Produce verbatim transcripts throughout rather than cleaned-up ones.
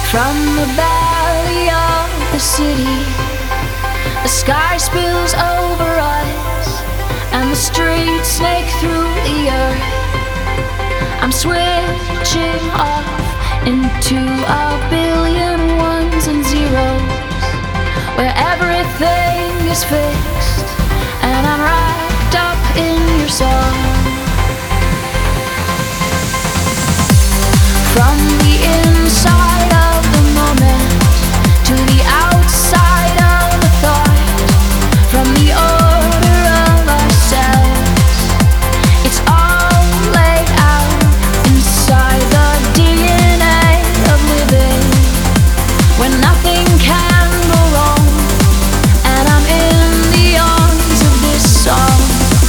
From the belly of the city, the sky spills over us, and the streets snake through the earth. I'm switching off into a billion ones and zeros, where everything is fixed, and I'm wrapped up in your song. From the inside of the moment to the outside of the thought, from the order of ourselves, it's all laid out inside the D N A of living, where nothing can go wrong, and I'm in the arms of this song.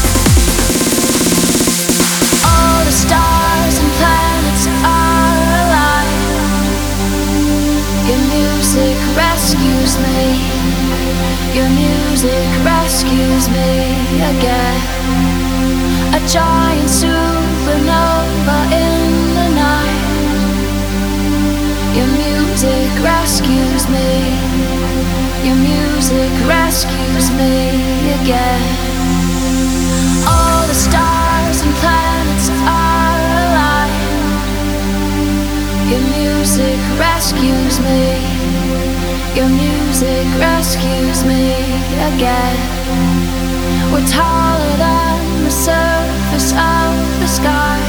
All the stars and planets are alive. Your music rescues me. Your music rescues me again. A giant supernova in the night. Your music rescues me. Your music rescues me again. All the stars and planets are alive. Your music rescues me. Your music rescues me again. We're taller than the surface of the sky.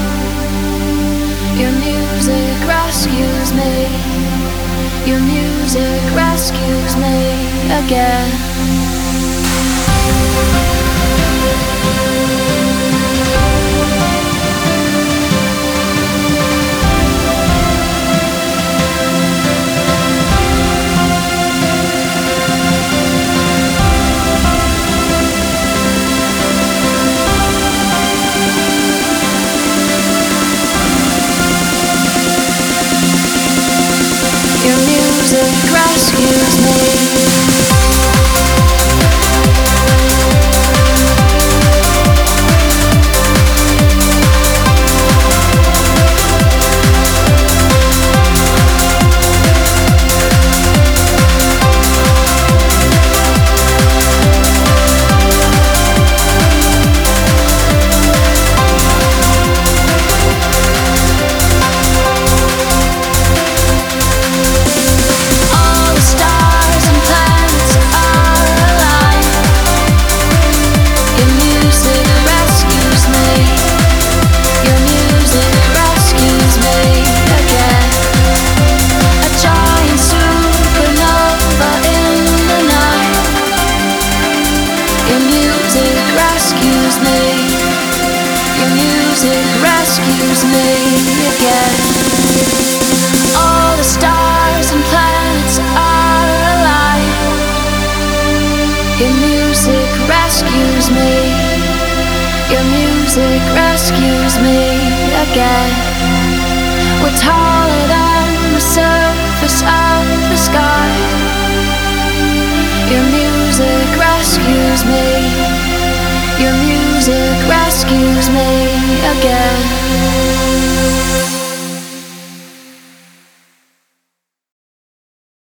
Your music rescues me. Your music rescues me again. Your music rescues me. Music rescues me again. We're taller than the surface of the sky. Your music rescues me. Your music rescues me again.